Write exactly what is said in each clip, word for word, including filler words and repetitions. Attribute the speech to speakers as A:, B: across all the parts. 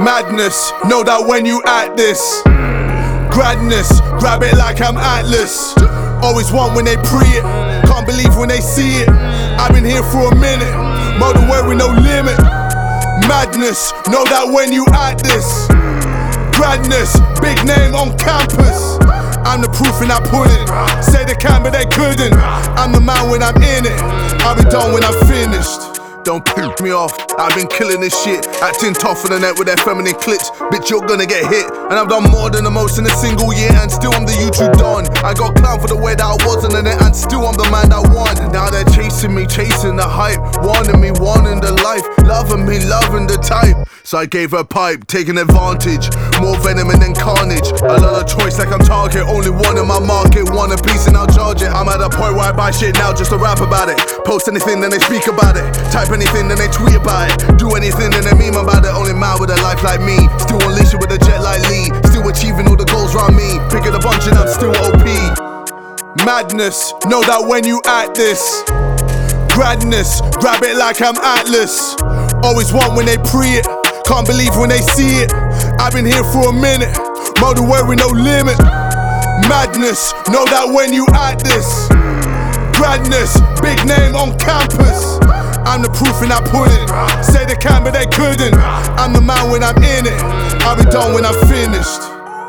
A: Madness, know that when you act this. Gradness, grab it like I'm Atlas. Always want when they pre it, can't believe when they see it. I've been here for a minute, motor wearing no limit. Madness, know that when you act this. Gradness, big name on campus. I'm the proof in that pudding. Say they can but they couldn't. I'm the man when I'm in it, I'll be done when I'm finished.
B: Don't piss me off, I've been killing this shit. Acting tough for the net with their feminine clips. Bitch, you're gonna get hit. And I've done more than the most in a single year, and still I'm the YouTube don. I got clown for the way that I was on the net, and still I'm the man that won. Now they're chasing me, chasing the hype, wanting me, wanting the life, loving me, loving the type. So I gave her pipe, taking advantage. More venom and then carnage. A lot of choice like I'm Target. Only one in my market, one a piece and I'll charge it. I'm at a point where I buy shit now just to rap about it. Post anything then they speak about it. Type anything then they tweet about it. Do anything then they meme about it. Only man with a life like me. Still unleashing with a jet like Lee. Still achieving all the goals around me. Picking a bunch and I'm still O P.
A: Madness, know that when you act this. Gradness, grab it like I'm Atlas. Always want when they pre it, can't believe when they see it. I've been here for a minute, motor wearing no limit. Madness, know that when you act this. Gradness, big name on campus. I'm the proof in that pudding. Say they can but they couldn't. I'm the man when I'm in it, I'll be done when I'm finished.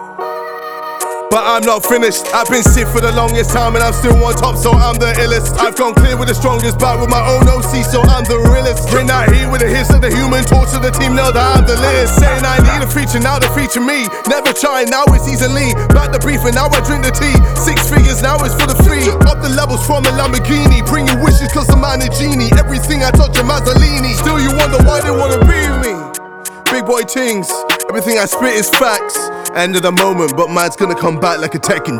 A: But I'm not finished, I've been sick for the longest time and I'm still on top, so I'm the illest. I've gone clear with the strongest back with my own O C, so I'm the realest. Bring that heat with the hits of the human torch to the team, know that I'm the list. Saying I need a feature, now they feature me. Never try, now it's easily. Back the beef and now I drink the tea. Six figures, now it's for the free. Up the levels from a Lamborghini, bringing wishes cause I'm a genie. Everything I touch a Mazzolini. Still you wonder why they wanna be with me. Big boy tings, everything I spit is facts. End of the moment, but man's gonna come back like a Tekken.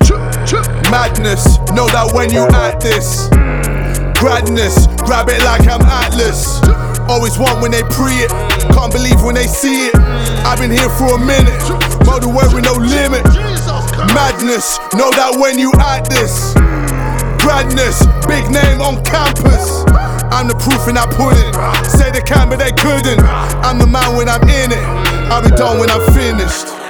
A: Madness, know that when you act this. Gradness, grab it like I'm Atlas. Always want when they pre it, can't believe when they see it. I've been here for a minute, motor wearing no limit. Madness, know that when you act this. Gradness, big name on campus. I'm the proof in that pudding. Say they can but they couldn't. I'm the man when I'm in it, I'll be done when I'm finished.